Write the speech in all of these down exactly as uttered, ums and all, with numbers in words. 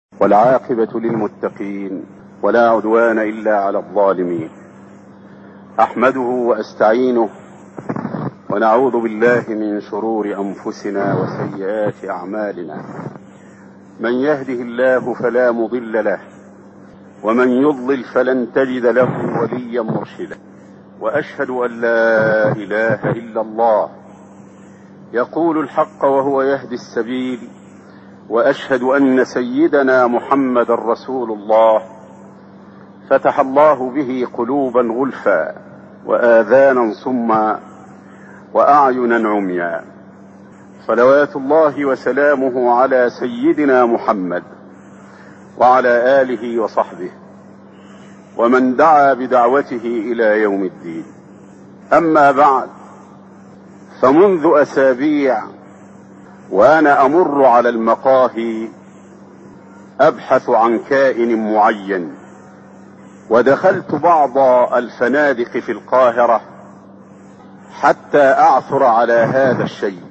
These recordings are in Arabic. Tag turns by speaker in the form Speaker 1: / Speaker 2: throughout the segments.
Speaker 1: والعاقبة للمتقين ولا عدوان إلا على الظالمين. أحمده وأستعينه ونعوذ بالله من شرور أنفسنا وسيئات أعمالنا. من يهده الله فلا مضل له ومن يضلل فلن تجد له وليا مرشدا. وأشهد أن لا إله إلا الله يقول الحق وهو يهدي السبيل. وأشهد أن سيدنا محمد رسول الله فتح الله به قلوبا غلفا وآذانا صما وأعينا عميا. صلوات الله وسلامه على سيدنا محمد وعلى آله وصحبه ومن دعا بدعوته إلى يوم الدين. أما بعد، فمنذ أسابيع وأنا أمر على المقاهي أبحث عن كائن معين، ودخلت بعض الفنادق في القاهرة حتى أعثر على هذا الشيء،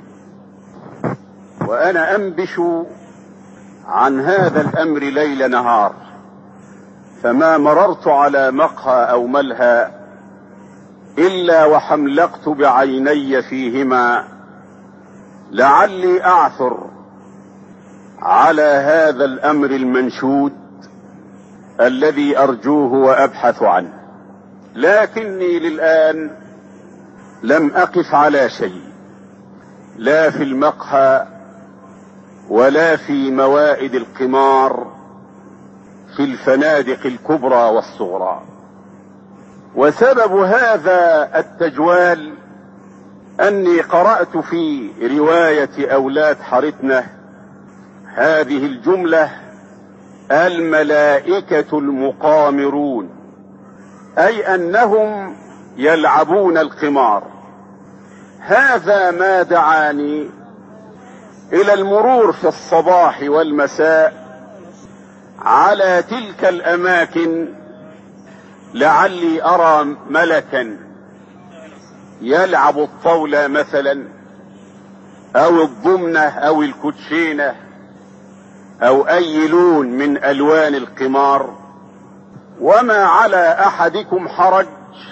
Speaker 1: وأنا أنبش عن هذا الأمر ليل نهار، فما مررت على مقهى أو ملهى إلا وحملقت بعيني فيهما لعلي أعثر على هذا الأمر المنشود الذي أرجوه وأبحث عنه، لكني للآن لم أقف على شيء، لا في المقهى ولا في موائد القمار في الفنادق الكبرى والصغرى. وسبب هذا التجوال أني قرأت في رواية أولاد حارتنا هذه الجملة: الملائكة المقامرون، أي أنهم يلعبون القمار. هذا ما دعاني إلى المرور في الصباح والمساء على تلك الأماكن لعلي أرى ملكا يلعب الطاولة مثلا أو الضمنة أو الكوتشينة أو أي لون من ألوان القمار. وما على أحدكم حرج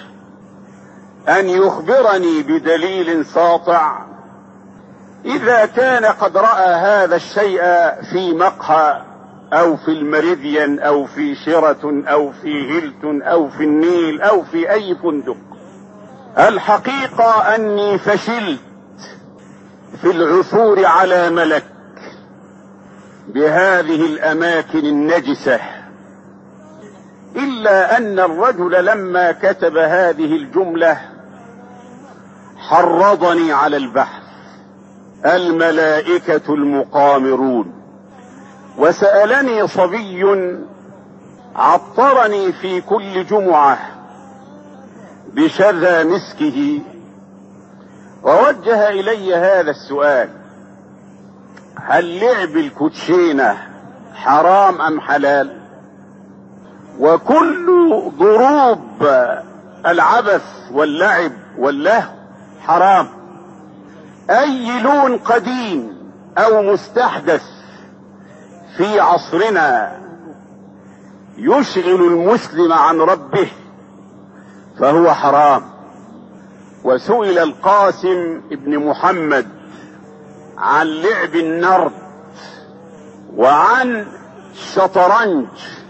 Speaker 1: أن يخبرني بدليل ساطع إذا كان قد رأى هذا الشيء في مقهى أو في المريديان أو في شيراتون أو في هيلتون أو في النيل أو في أي فندق. الحقيقة أني فشلت في العثور على ملك بهذه الأماكن النجسة، إلا أن الرجل لما كتب هذه الجملة حرضني على البحث: الملائكة المقامرون. وسألني صبي عطرني في كل جمعة بشذا مسكه ووجه إلي هذا السؤال: هل لعب الكوتشينة حرام أم حلال؟ وكل ضروب العبث واللعب واللهو حرام. أي لون قديم أو مستحدث في عصرنا يشغل المسلم عن ربه فهو حرام. وسئل القاسم ابن محمد عن لعب النرد وعن الشطرنج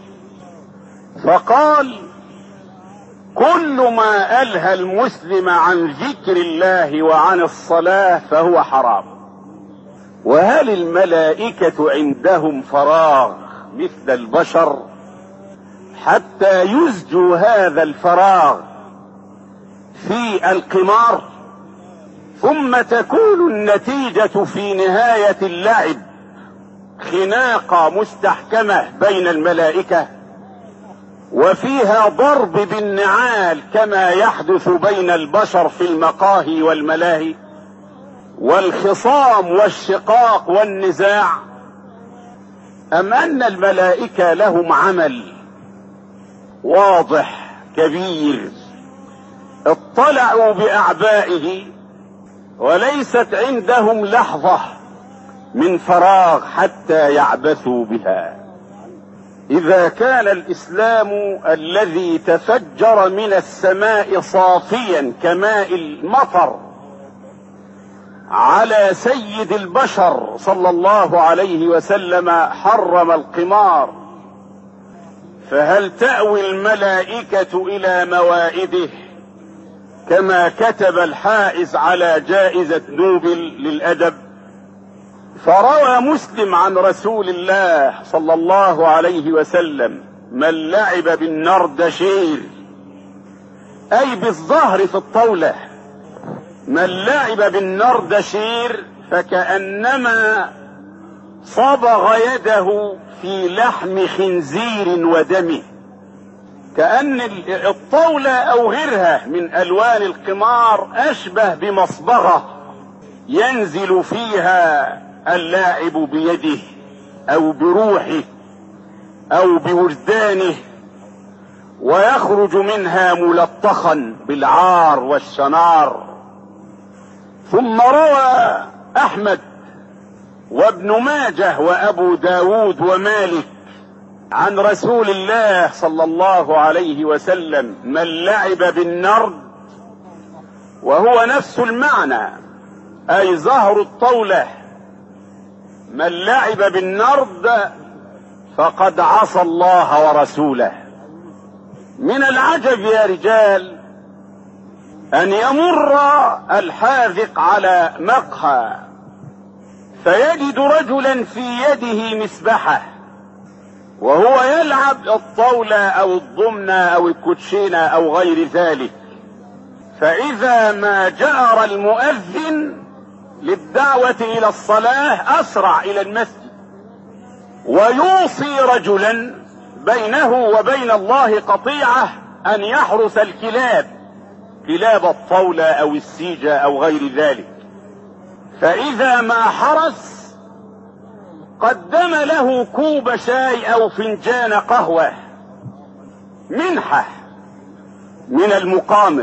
Speaker 1: فقال: كل ما ألهى المسلم عن ذكر الله وعن الصلاة فهو حرام. وهل الملائكة عندهم فراغ مثل البشر حتى يزجوا هذا الفراغ في القمار، ثم تكون النتيجة في نهاية اللعب خناقة مستحكمة بين الملائكة وفيها ضرب بالنعال كما يحدث بين البشر في المقاهي والملاهي، والخصام والشقاق والنزاع؟ أم أن الملائكة لهم عمل واضح كبير اطلعوا بأعبائه وليست عندهم لحظة من فراغ حتى يعبثوا بها؟ إذا كان الإسلام الذي تفجر من السماء صافيا كماء المطر على سيد البشر صلى الله عليه وسلم حرم القمار، فهل تأوي الملائكة إلى موائده كما كتب الحائز على جائزة نوبل للأدب؟ فروى مسلم عن رسول الله صلى الله عليه وسلم: من لعب بالنردشير، أي بالظهر في الطاولة، من لعب بالنردشير فكأنما صبغ يده في لحم خنزير ودمه، كأن الطاولة أو غيرها من ألوان القمار أشبه بمصبغة ينزل فيها اللاعب بيده أو بروحه أو بوجدانه، ويخرج منها ملطخا بالعار والشنار. ثم روى أحمد وابن ماجه وأبو داود ومالك عن رسول الله صلى الله عليه وسلم: من لعب بالنرد، وهو نفس المعنى أي زهر الطاولة، من لعب بالنرد فقد عصى الله ورسوله. من العجب يا رجال أن يمر الحاذق على مقهى فيجد رجلا في يده مسبحة وهو يلعب الطاولة أو الضمنة أو الكوتشينة أو غير ذلك، فإذا ما جأر المؤذن للدعوة إلى الصلاة أسرع إلى المسجد ويوصي رجلا بينه وبين الله قطيعة أن يحرس الكلاب، كلاب الطاولة أو السيجة أو غير ذلك، فإذا ما حرس قدم له كوب شاي أو فنجان قهوة منحة من المقامر،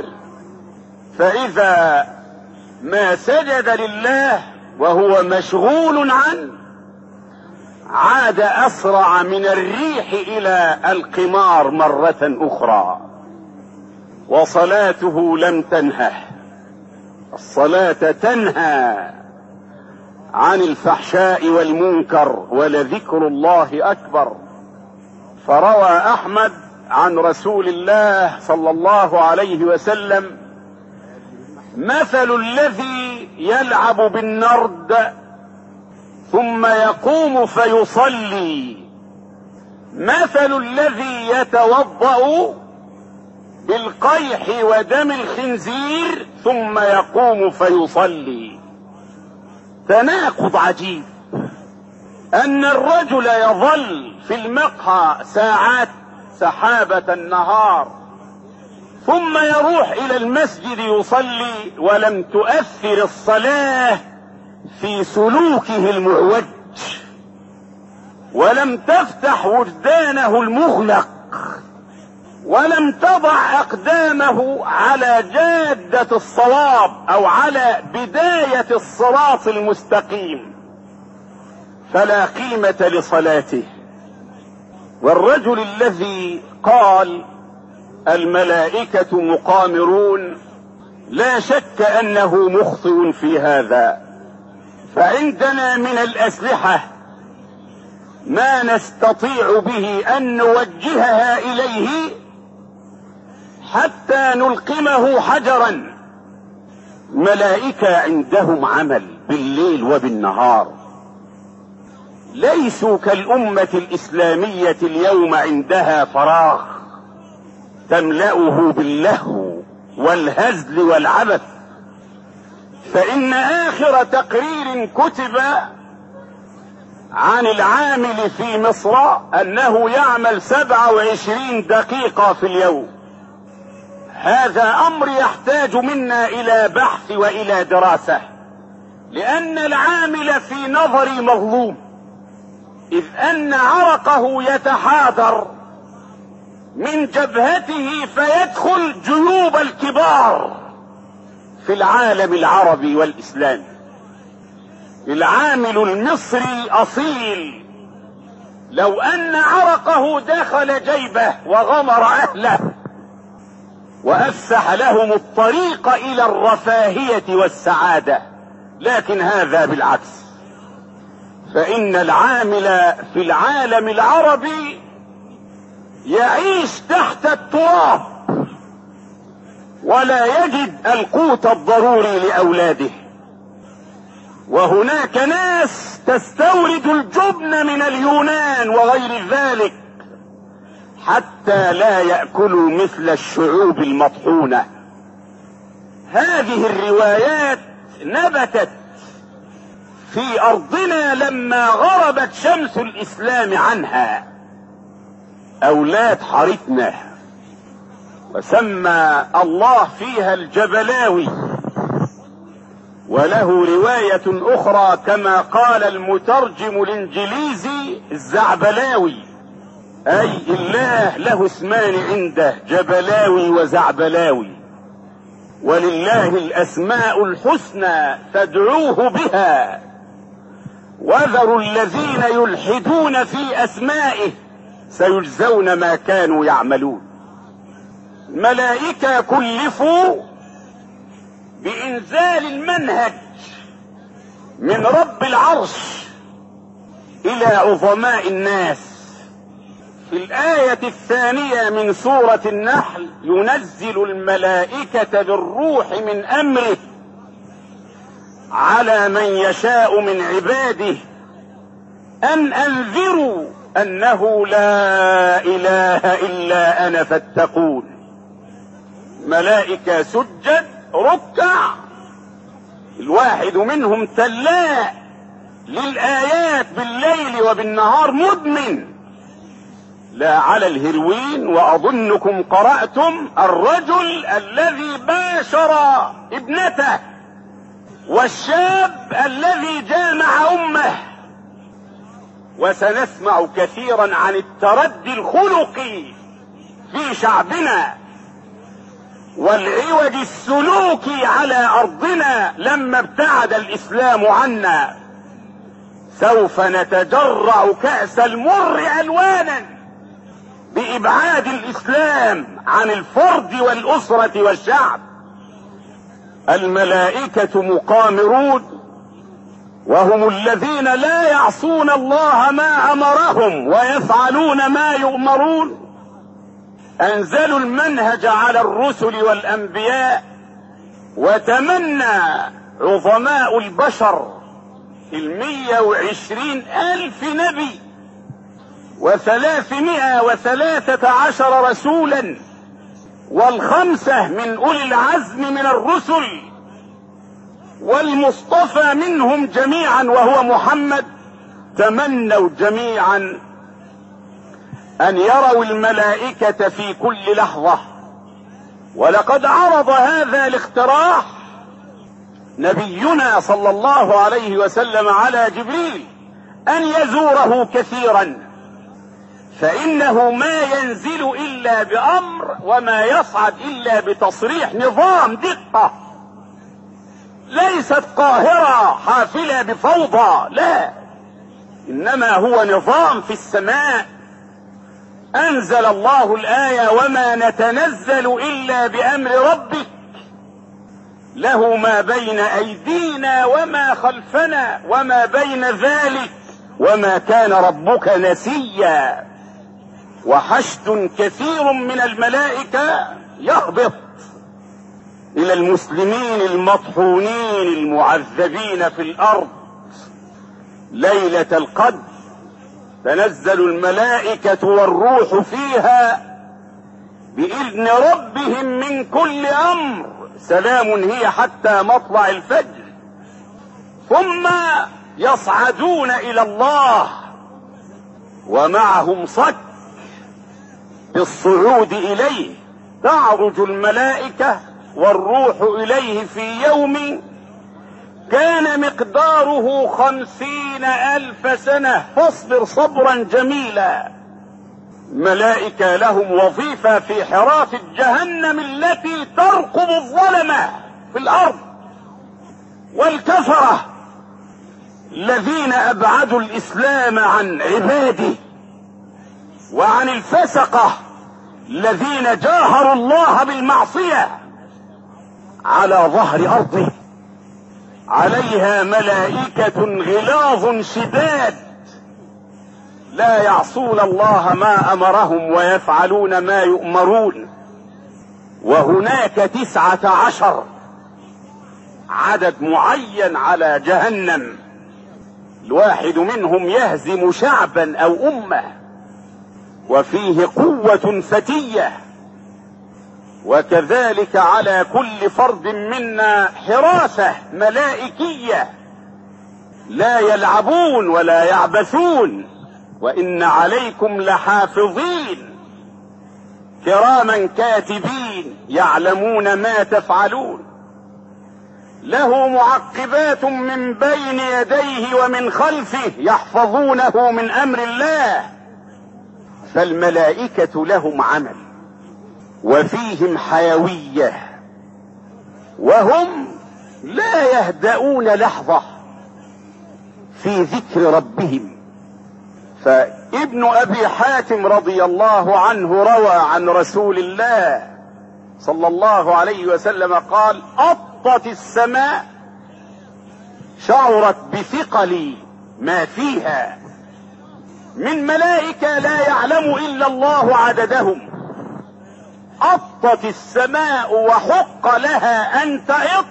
Speaker 1: فإذا ما سجد لله وهو مشغول عنه عاد أسرع من الريح إلى القمار مرة أخرى، وصلاته لم تنهه. الصلاة تنهى عن الفحشاء والمنكر، ولذكر الله أكبر. فروى أحمد عن رسول الله صلى الله عليه وسلم: مثل الذي يلعب بالنرد ثم يقوم فيصلي مثل الذي يتوضأ بالقيح ودم الخنزير ثم يقوم فيصلي. تناقض عجيب أن الرجل يظل في المقهى ساعات سحابة النهار ثم يروح إلى المسجد يصلي، ولم تؤثر الصلاة في سلوكه المعوج، ولم تفتح وجدانه المغلق، ولم تضع أقدامه على جادة الصواب أو على بداية الصراط المستقيم، فلا قيمة لصلاته. والرجل الذي قال الملائكة مقامرون لا شك أنه مخطئ في هذا، فعندنا من الأسلحة ما نستطيع به أن نوجهها إليه حتى نلقمه حجرا. ملائكة عندهم عمل بالليل وبالنهار، ليسوا كالأمة الإسلامية اليوم عندها فراغ تملأه باللهو والهزل والعبث. فإن آخر تقرير كتب عن العامل في مصر أنه يعمل سبعة وعشرين دقيقة في اليوم. هذا أمر يحتاج منا إلى بحث وإلى دراسة، لأن العامل في نظري مظلوم، إذ أن عرقه يتحاذر من جبهته فيدخل جيوب الكبار في العالم العربي والإسلامي. العامل المصري أصيل لو ان عرقه دخل جيبه وغمر اهله وافسح لهم الطريق الى الرفاهية والسعادة، لكن هذا بالعكس، فان العامل في العالم العربي يعيش تحت التراب ولا يجد القوت الضروري لاولاده. وهناك ناس تستورد الجبن من اليونان وغير ذلك حتى لا يأكلوا مثل الشعوب المطحونة. هذه الروايات نبتت في أرضنا لما غربت شمس الإسلام عنها. أولاد حارتنا، وسمى الله فيها الجبلاوي، وله رواية أخرى كما قال المترجم الإنجليزي الزعبلاوي، أي الله له اسمان عنده، جبلاوي وزعبلاوي، ولله الأسماء الحسنى فادعوه بها وذروا الذين يلحدون في أسمائه سيجزون ما كانوا يعملون. ملائكة كلفوا بإنزال المنهج من رب العرش إلى عظماء الناس. في الآية الثانية من سورة النحل ينزل الملائكة بالروح من أمره على من يشاء من عباده أن أنذروا أنه لا إله إلا أنا فاتقون. ملائكة سجد ركع، الواحد منهم تلاء للآيات بالليل وبالنهار مدمن، لا على الهروين. وأظنكم قرأتم الرجل الذي باشر ابنته، والشاب الذي جامع أمه. وسنسمع كثيرا عن التردي الخلقي في شعبنا والعوج السلوكي على أرضنا لما ابتعد الإسلام عنا. سوف نتجرع كأس المر ألوانا بإبعاد الإسلام عن الفرد والأسرة والشعب. الملائكة مقامرون، وهم الذين لا يعصون الله ما أمرهم ويفعلون ما يؤمرون. أنزلوا المنهج على الرسل والأنبياء، وتمنى عظماء البشر المية وعشرين ألف نبي وثلاثمائة وثلاثة عشر رسولا والخمسة من أولي العزم من الرسل والمصطفى منهم جميعا وهو محمد، تمنوا جميعا أن يروا الملائكة في كل لحظة. ولقد عرض هذا الاقتراح نبينا صلى الله عليه وسلم على جبريل أن يزوره كثيرا، فإنه ما ينزل إلا بأمر وما يصعد إلا بتصريح، نظام دقة، ليست قاهرة حافلة بفوضى، لا، إنما هو نظام في السماء. أنزل الله الآية وما نتنزل إلا بأمر ربك له ما بين أيدينا وما خلفنا وما بين ذلك وما كان ربك نسيا. وحشد كثير من الملائكة يهبط إلى المسلمين المطحونين المعذبين في الأرض ليلة القدر، تنزل الملائكة والروح فيها بإذن ربهم من كل أمر، سلام هي حتى مطلع الفجر. ثم يصعدون إلى الله ومعهم صك بالصعود إليه. تعرج الملائكة والروح إليه في يوم كان مقداره خمسين ألف سنة، فاصبر صبرا جميلا. ملائكة لهم وظيفة في حراسة جهنم التي ترقب الظلمة في الأرض والكفرة الذين أبعدوا الإسلام عن عباده وعن الفسقة الذين جاهروا الله بالمعصية على ظهر أرضه، عليها ملائكة غلاظ شداد لا يعصون الله ما أمرهم ويفعلون ما يؤمرون. وهناك تسعة عشر عدد معين على جهنم، الواحد منهم يهزم شعبا أو أمة، وفيه قوة فتية. وكذلك على كل فرد منا حراسة ملائكية لا يلعبون ولا يعبثون، وإن عليكم لحافظين كراما كاتبين يعلمون ما تفعلون. له معقبات من بين يديه ومن خلفه يحفظونه من أمر الله. فالملائكة لهم عمل وفيهم حيوية، وهم لا يهدؤون لحظة في ذكر ربهم. فابن أبي حاتم رضي الله عنه روى عن رسول الله صلى الله عليه وسلم قال: أطت السماء شعرت بثقل ما فيها من ملائكة لا يعلم إلا الله عددهم. أطت السماء وحق لها أن تئط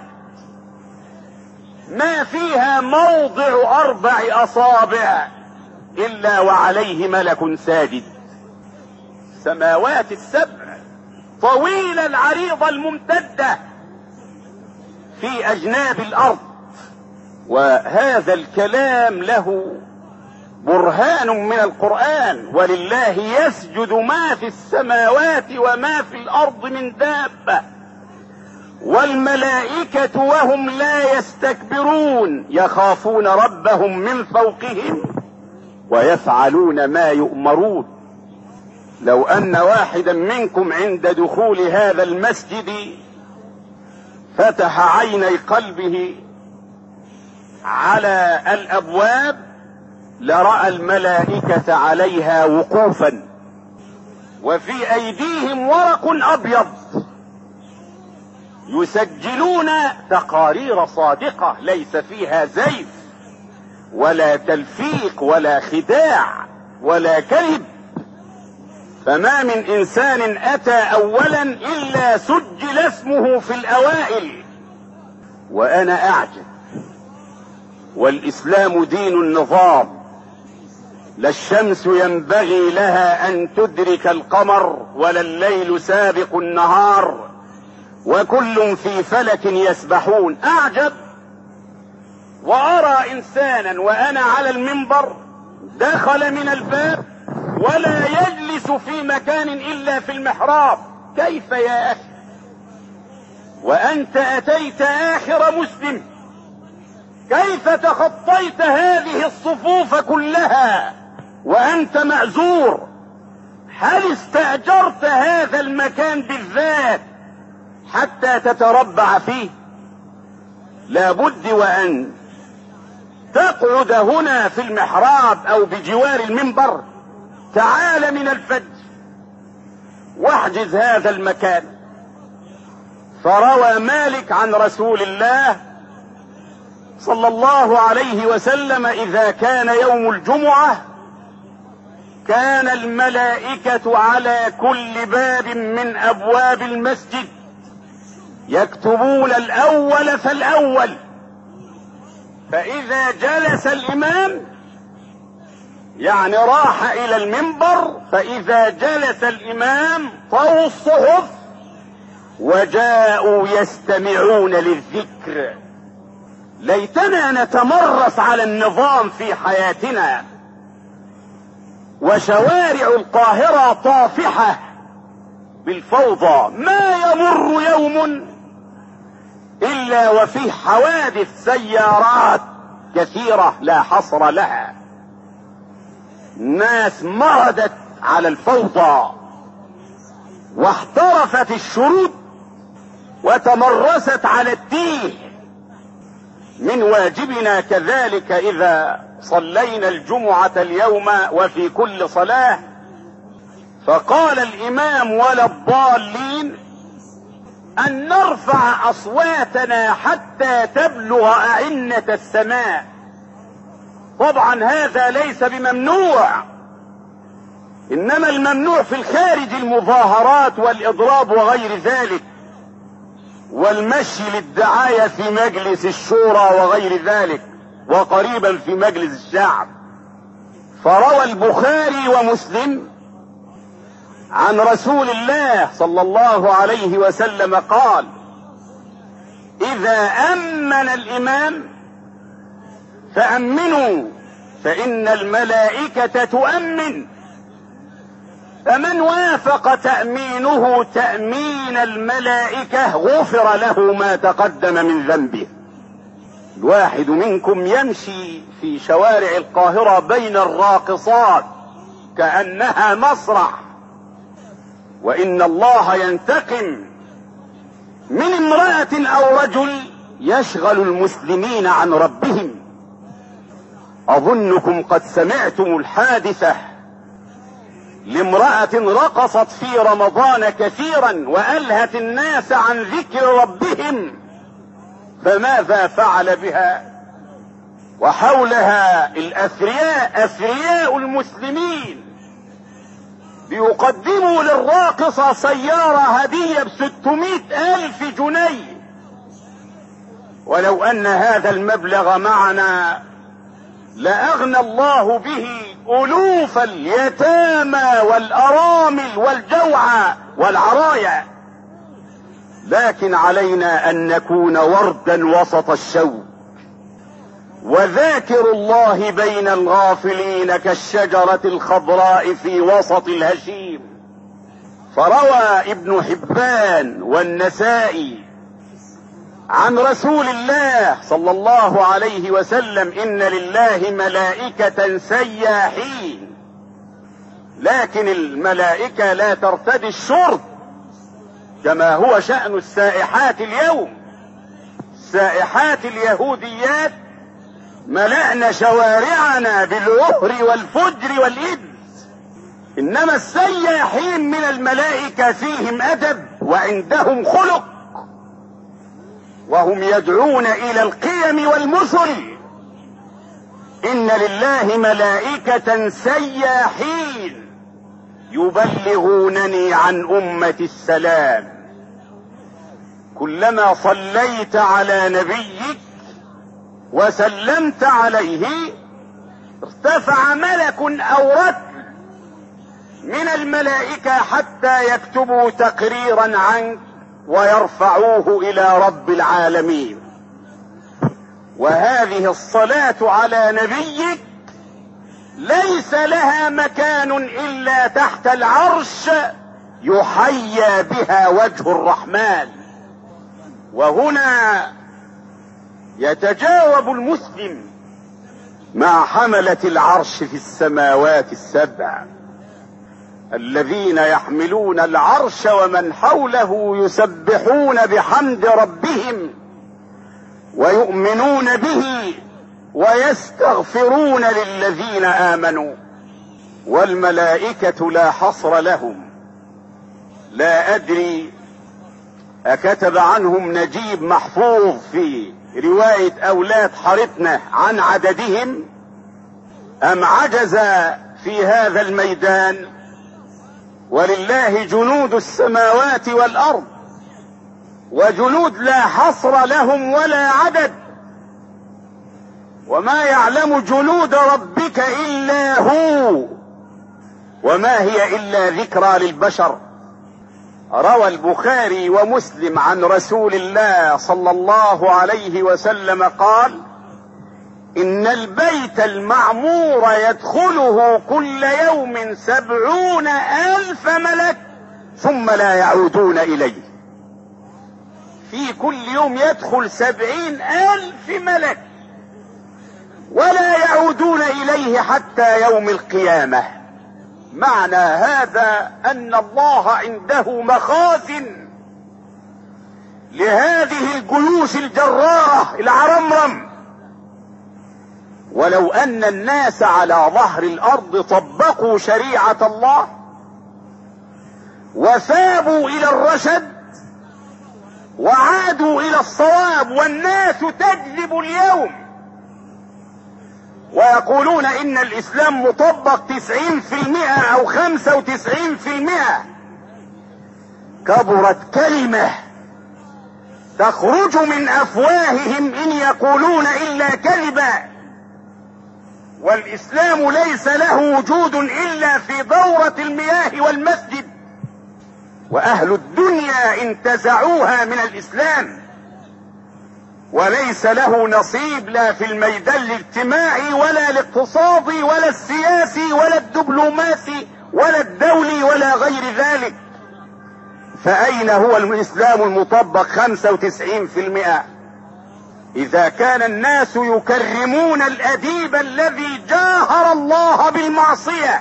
Speaker 1: ما فيها موضع أربع أصابع إلا وعليه ملك ساجد. سماوات السبع طويلة العريضة الممتدة في أجناب الأرض. وهذا الكلام له برهان من القرآن: ولله يسجد ما في السماوات وما في الأرض من دابة والملائكة وهم لا يستكبرون يخافون ربهم من فوقهم ويفعلون ما يؤمرون. لو أن واحدا منكم عند دخول هذا المسجد فتح عيني قلبه على الأبواب لرأى الملائكة عليها وقوفا، وفي أيديهم ورق أبيض يسجلون تقارير صادقة ليس فيها زيف ولا تلفيق ولا خداع ولا كذب. فما من إنسان أتى أولا إلا سجل اسمه في الأوائل. وأنا أعجب، والإسلام دين النظام، لا الشمس ينبغي لها أن تدرك القمر ولا الليل سابق النهار وكل في فلك يسبحون. أعجب وأرى إنسانا وأنا على المنبر دخل من الباب ولا يجلس في مكان إلا في المحراب. كيف يا أخي وأنت أتيت آخر مسلم؟ كيف تخطيت هذه الصفوف كلها وأنت معذور؟ هل استأجرت هذا المكان بالذات حتى تتربع فيه؟ لابد وأن تقعد هنا في المحراب أو بجوار المنبر. تعال من الفجر واحجز هذا المكان. فروى مالك عن رسول الله صلى الله عليه وسلم: إذا كان يوم الجمعة كان الملائكة على كل باب من أبواب المسجد يكتبون الأول فالأول، فإذا جلس الإمام يعني راح إلى المنبر، فإذا جلس الإمام طووا الصحف وجاءوا يستمعون للذكر. ليتنا نتمرس على النظام في حياتنا. وشوارع القاهرة طافحة بالفوضى، ما يمر يوم إلا وفيه حوادث سيارات كثيرة لا حصر لها. الناس مردت على الفوضى واحترفت الشرود وتمرست على التيه. من واجبنا كذلك إذا صلينا الجمعة اليوم وفي كل صلاة فقال الامام: ولا الضالين، ان نرفع اصواتنا حتى تبلغ اعنة السماء. طبعا هذا ليس بممنوع، انما الممنوع في الخارج المظاهرات والاضراب وغير ذلك، والمشي للدعاية في مجلس الشورى وغير ذلك، وقريبا في مجلس الشعب. فروى البخاري ومسلم عن رسول الله صلى الله عليه وسلم قال: اذا امن الامام فامنوا فان الملائكة تؤمن، فمن وافق تأمينه تأمين الملائكة غفر له ما تقدم من ذنبه. الواحد منكم يمشي في شوارع القاهرة بين الراقصات كأنها مسرح، وإن الله ينتقم من امرأة أو رجل يشغل المسلمين عن ربهم. أظنكم قد سمعتم الحادثة لامرأة رقصت في رمضان كثيرا وألهت الناس عن ذكر ربهم، فماذا فعل بها؟ وحولها الأثرياء أثرياء المسلمين بيقدموا للراقصة سيارة هدية بستمائة ألف جنيه، ولو أن هذا المبلغ معنا لأغنى الله به ألوف اليتامى والأرامل والجوعى والعرايا. لكن علينا أن نكون وردا وسط الشوك، وذاكر الله بين الغافلين كالشجرة الخضراء في وسط الهشيم. فروى ابن حبان والنسائي عن رسول الله صلى الله عليه وسلم: إن لله ملائكة سياحين، لكن الملائكة لا ترتدي الشرط كما هو شأن السائحات اليوم. السائحات اليهوديات ملأنا شوارعنا بالعهر والفجر والإبس، إنما السياحين من الملائكة فيهم أدب وعندهم خلق، وهم يدعون إلى القيم والمثل. إن لله ملائكة سياحين يبلغونني عن أمة السلام. كلما صليت على نبيك وسلمت عليه ارتفع ملك أو ركب من الملائكة حتى يكتبوا تقريرا عنك ويرفعوه إلى رب العالمين. وهذه الصلاة على نبيك ليس لها مكان إلا تحت العرش يحيى بها وجه الرحمن. وهنا يتجاوب المسلم مع حملة العرش في السماوات السبع الذين يحملون العرش ومن حوله يسبحون بحمد ربهم ويؤمنون به ويستغفرون للذين آمنوا، والملائكة لا حصر لهم. لا أدري أكتب عنهم نجيب محفوظ في رواية أولاد حارتنا عن عددهم أم عجز في هذا الميدان؟ ولله جنود السماوات والأرض، وجنود لا حصر لهم ولا عدد، وما يعلم جنود ربك إلا هو، وما هي إلا ذكرى للبشر. روى البخاري ومسلم عن رسول الله صلى الله عليه وسلم قال: إن البيت المعمور يدخله كل يوم سبعون ألف ملك ثم لا يعودون إليه. في كل يوم يدخل سبعين ألف ملك ولا يعودون إليه حتى يوم القيامة. معنى هذا أن الله عنده مخازن لهذه الجيوش الجرارة العرمرم. ولو أن الناس على ظهر الأرض طبقوا شريعة الله وثابوا الى الرشد وعادوا الى الصواب، والناس تكذب اليوم ويقولون ان الاسلام مطبق تسعين في المئة او خمسة وتسعين في المئة. كبرت كلمة تخرج من افواههم ان يقولون الا كذبا، والاسلام ليس له وجود الا في دورة المياه والمسجد، واهل الدنيا انتزعوها من الاسلام، وليس له نصيب لا في الميدان الاجتماعي ولا الاقتصادي ولا السياسي ولا الدبلوماسي ولا الدولي ولا غير ذلك. فأين هو الإسلام المطبق خمسة وتسعين في المئة إذا كان الناس يكرمون الأديب الذي جاهر الله بالمعصية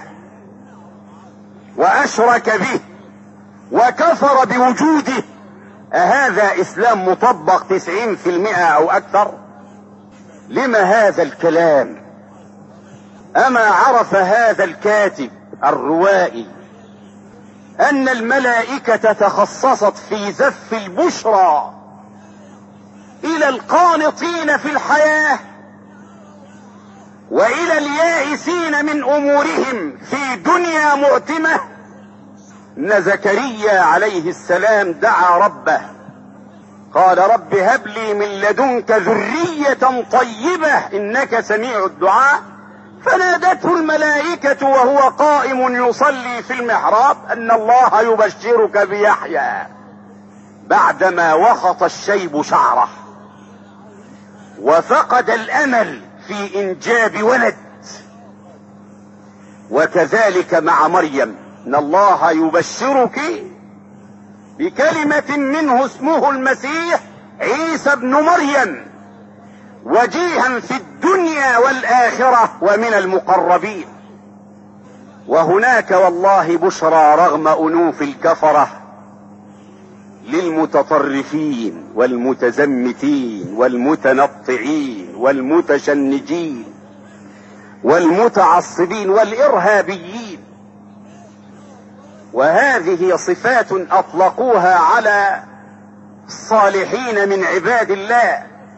Speaker 1: وأشرك به وكفر بوجوده؟ أهذا إسلام مطبق تسعين في المئة أو أكثر؟ لما هذا الكلام؟ أما عرف هذا الكاتب الروائي أن الملائكة تخصصت في زف البشرى إلى القانطين في الحياة وإلى اليائسين من أمورهم في دنيا معتمة؟ إن زكريا عليه السلام دعا ربه قال رب هب لي من لدنك ذرية طيبة إنك سميع الدعاء، فنادته الملائكة وهو قائم يصلي في المحراب أن الله يبشرك بيحيى بعدما وخط الشيب شعره وفقد الأمل في إنجاب ولد. وكذلك مع مريم ان الله يبشرك بكلمة منه اسمه المسيح عيسى ابن مريم وجيها في الدنيا والآخرة ومن المقربين. وهناك والله بشرى رغم أنوف الكفرة للمتطرفين والمتزمتين والمتنطعين والمتشنجين والمتعصبين والإرهابيين. وهذه صفات أطلقوها على الصالحين من عباد الله،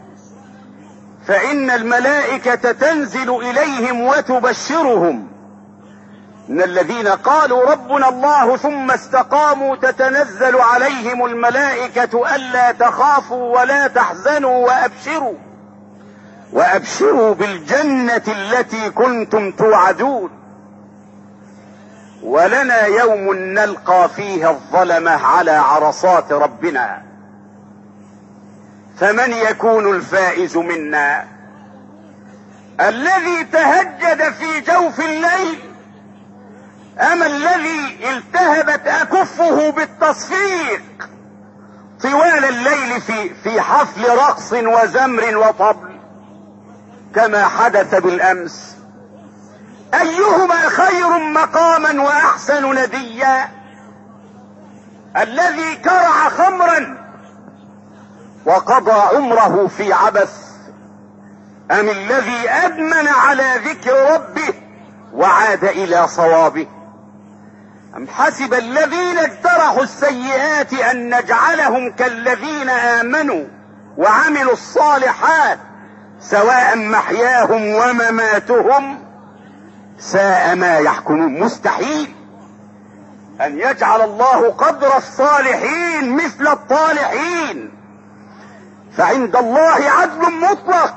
Speaker 1: فإن الملائكة تنزل إليهم وتبشرهم. إن الذين قالوا ربنا الله ثم استقاموا تتنزل عليهم الملائكة ألا تخافوا ولا تحزنوا وأبشروا وأبشروا بالجنة التي كنتم توعدون. ولنا يوم نلقى فيه الظلمة على عرصات ربنا، فمن يكون الفائز منا؟ الذي تهجد في جوف الليل أم الذي التهبت أكفه بالتصفيق طوال الليل في في حفل رقص وزمر وطبل كما حدث بالأمس؟ أيهما خير مقاما وأحسن نديا؟ الذي كرع خمرا وقضى عمره في عبث أم الذي أدمن على ذكر ربه وعاد إلى صوابه؟ أم حسب الذين اجترحوا السيئات أن نجعلهم كالذين آمنوا وعملوا الصالحات سواء محياهم ومماتهم ساء ما يحكمون. مستحيل أن يجعل الله قدر الصالحين مثل الطالحين، فعند الله عدل مطلق.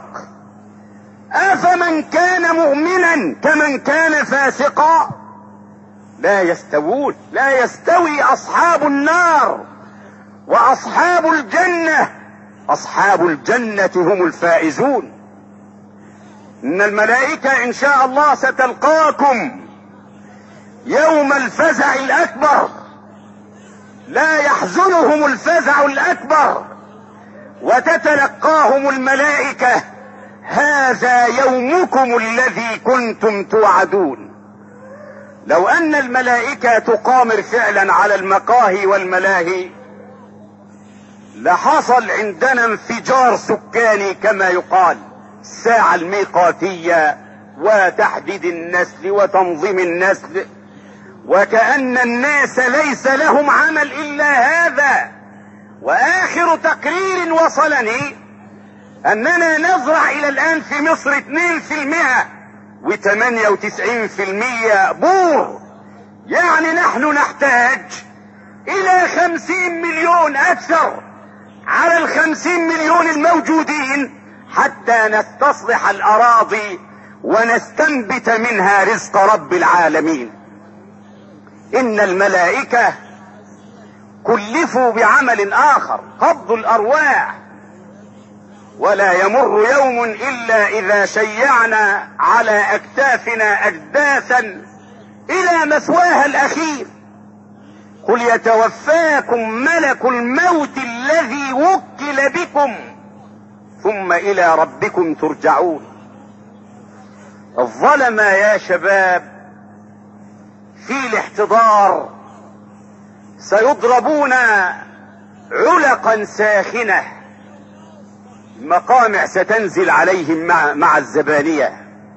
Speaker 1: أفمن كان مؤمنا كمن كان فاسقا لا يستوون. لا يستوي أصحاب النار وأصحاب الجنة. أصحاب الجنة هم الفائزون. إن الملائكة إن شاء الله ستلقاكم يوم الفزع الأكبر، لا يحزنهم الفزع الأكبر، وتتلقاهم الملائكة هذا يومكم الذي كنتم توعدون. لو أن الملائكة تقامر فعلا على المقاهي والملاهي لحصل عندنا انفجار سكاني كما يقال، الساعة الميقاتية وتحديد النسل وتنظيم النسل وكأن الناس ليس لهم عمل إلا هذا. وآخر تقرير وصلني أننا نزرع إلى الآن في مصر اثنين في المئة وثمانية وتسعين في المئة بور، يعني نحن نحتاج إلى خمسين مليون أكثر على الخمسين مليون الموجودين حتى نستصلح الأراضي ونستنبت منها رزق رب العالمين. إن الملائكة كلفوا بعمل آخر، قبض الأرواح، ولا يمر يوم إلا إذا شيعنا على أكتافنا أجداثا إلى مثواها الأخير. قل يتوفاكم ملك الموت الذي وكل بكم ثم إلى ربكم ترجعون. الظلمة يا شباب في الاحتضار سيضربون علقا ساخنة، مقامع ستنزل عليهم مع, مع الزبانية،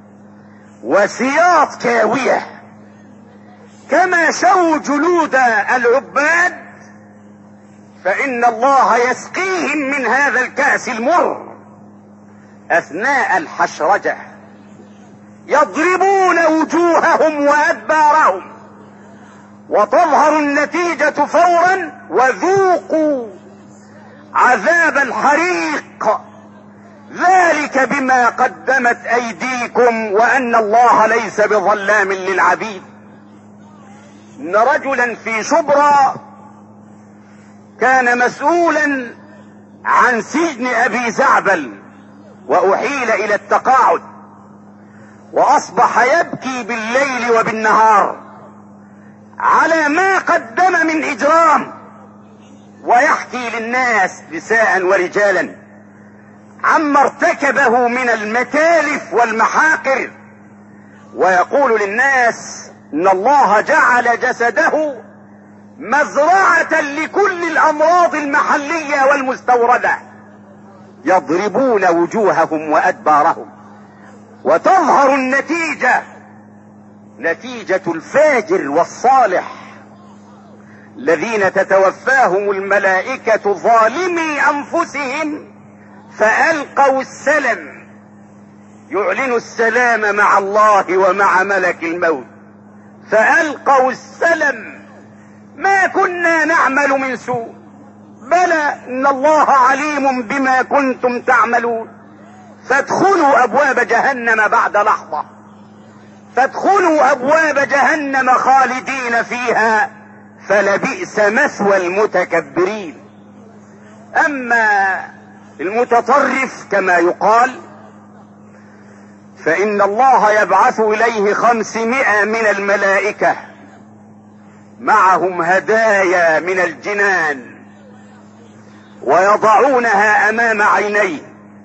Speaker 1: وسياط كاوية كما شووا جلود العباد، فإن الله يسقيهم من هذا الكأس المر أثناء الحشرجة، يضربون وجوههم وأدبارهم، وتظهر النتيجة فورا: وذوقوا عذاب الحريق ذلك بما قدمت أيديكم وأن الله ليس بظلام للعبيد. إن رجلا في شبرا كان مسؤولا عن سجن أبي زعبل وأحيل إلى التقاعد، وأصبح يبكي بالليل وبالنهار على ما قدم من إجرام، ويحكي للناس نساء ورجالا عما ارتكبه من المتالف والمحاقر، ويقول للناس إن الله جعل جسده مزرعة لكل الأمراض المحلية والمستوردة، يضربون وجوههم وأدبارهم، وتظهر النتيجة نتيجة الفاجر والصالح الذين تتوفاهم الملائكة ظالمي أنفسهم فألقوا السلم، يعلن السلام مع الله ومع ملك الموت، فألقوا السلم: ما كنا نعمل من سوء، بلى إن الله عليم بما كنتم تعملون، فادخلوا أبواب جهنم بعد لحظة، فادخلوا أبواب جهنم خالدين فيها فلبئس مثوى المتكبرين. أما المتطرف كما يقال فإن الله يبعث إليه خمسمائة من الملائكة معهم هدايا من الجنان، ويضعونها أمام عينيه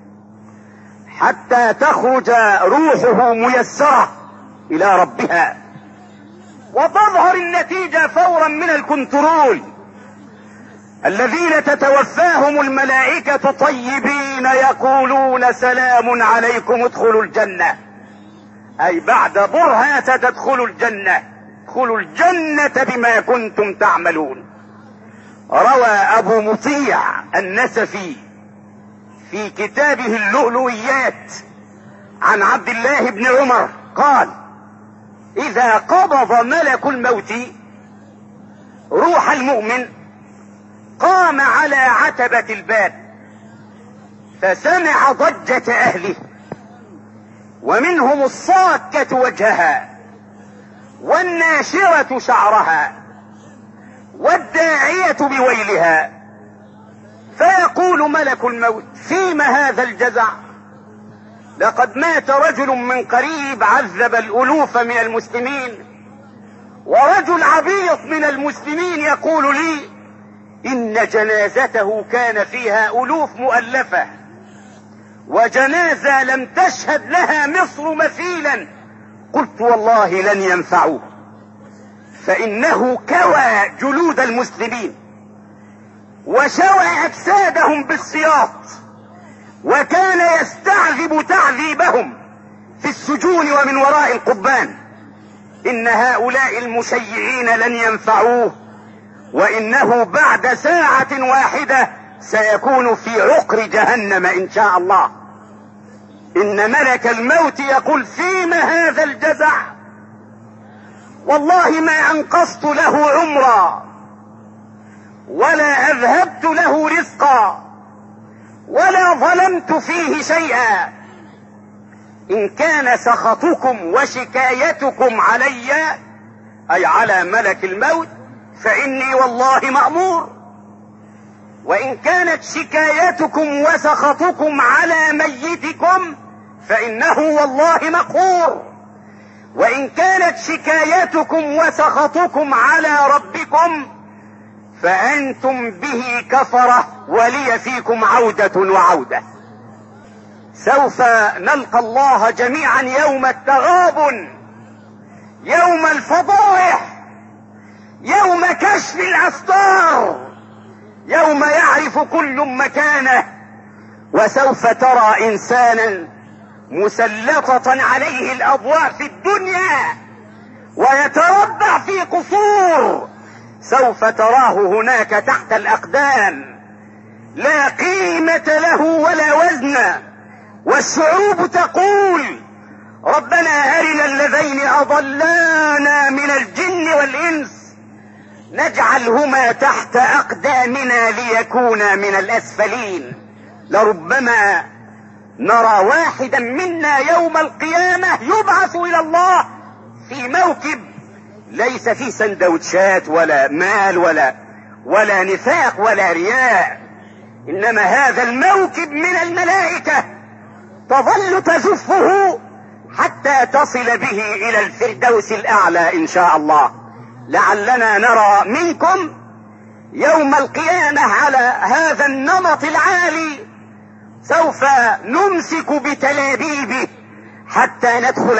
Speaker 1: حتى تخرج روحه ميسرة إلى ربها، وتظهر النتيجة فورا من الكنترول الذين تتوفاهم الملائكة طيبين يقولون: سلام عليكم ادخلوا الجنة، أي بعد برهة تدخلوا الجنة، ادخلوا الجنة بما كنتم تعملون. روى أبو مطيع النسفي في كتابه اللؤلؤيات عن عبد الله بن عمر قال: إذا قبض ملك الموت روح المؤمن قام على عتبة الباب فسمع ضجة أهله، ومنهم الصاكة وجهها والناشرة شعرها والداعية بويلها، فيقول ملك الموت: فيم هذا الجزع؟ لقد مات رجل من قريب عذب الألوف من المسلمين، ورجل عبيط من المسلمين يقول لي إن جنازته كان فيها ألوف مؤلفة، وجنازة لم تشهد لها مصر مثيلا. قلت: والله لن ينفعوه، فإنه كوى جلود المسلمين وشوى أجسادهم بالسياط، وكان يستعذب تعذيبهم في السجون ومن وراء القضبان، إن هؤلاء المشيعين لن ينفعوه، وإنه بعد ساعة واحدة سيكون في عقر جهنم إن شاء الله. إن ملك الموت يقول: فيم هذا الجزع؟ والله ما أنقصت له عمرا، ولا أذهبت له رزقا، ولا ظلمت فيه شيئا. إن كان سخطكم وشكايتكم علي، أي على ملك الموت، فإني والله مأمور. وإن كانت شكايتكم وسخطكم على ميتكم فإنه والله مقهور. وإن كانت شكايتكم وسخطكم على ربكم فأنتم به كفرة، ولي فيكم عودة وعودة. سوف نلقى الله جميعا يوم التغابن، يوم الفضائح، يوم كشف الأستار، يوم يعرف كل مكانه. وسوف ترى إنسانا مسلطة عليه الأضواء في الدنيا ويتربع في قصور، سوف تراه هناك تحت الأقدام لا قيمة له ولا وزن. والشعوب تقول: ربنا أرنا الذين أضلانا من الجن والإنس نجعلهما تحت أقدامنا ليكونا من الأسفلين. لربما نرى واحدا منا يوم القيامة يبعث إلى الله في موكب ليس فيه سندوتشات ولا مال ولا ولا نفاق ولا رياء، إنما هذا الموكب من الملائكة تظل تزفه حتى تصل به إلى الفردوس الأعلى إن شاء الله. لعلنا نرى منكم يوم القيامة على هذا النمط العالي. سوف نمسك بتلابيبه حتى ندخل